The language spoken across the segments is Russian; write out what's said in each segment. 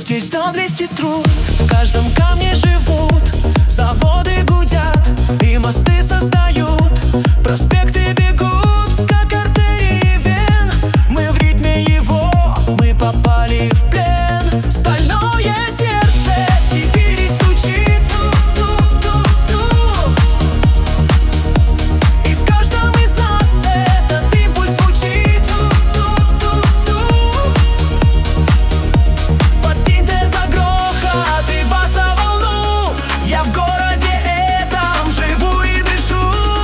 Здесь доблесть труд, в каждом камне живут. Заводы гудят и мосты создают. Проспекты бегут, как артерии вен. Мы в ритме его, мы попали в плен. Стальное сердце Сибири стучит, ту-ту-ту-ту. И в каждом из нас этот импульс звучит, ту-ту-ту-ту. Под синтез грохот и баса-волну я в городе этом живу и дышу.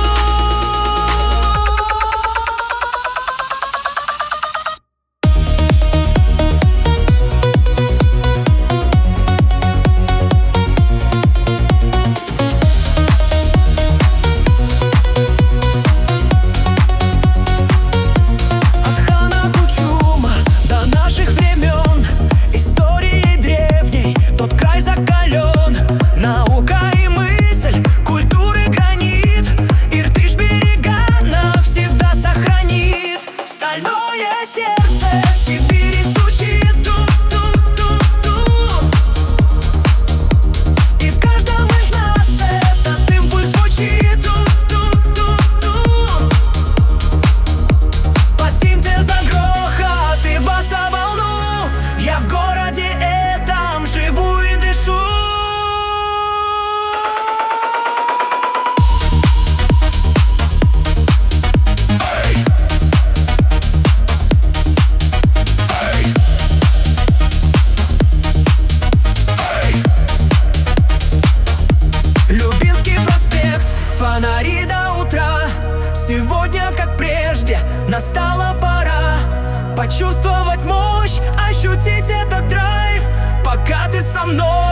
От хана Кучума до наших времен, истории древней тот край закален. Наука и мысль, культуры гранит, Иртыш берега навсегда сохранит. Стальное сердце Сибири стучит, ту-ту-ту-ту. И в каждом из нас этот импульс звучит, ту-ту-ту-ту. Под синтез грохот и баса-волну я в городе этом живу и дышу. Любимский проспект, фонари до утра. Сегодня, как прежде, настала пора почувствовать мощь, ощутить этот драйв, пока ты со мной.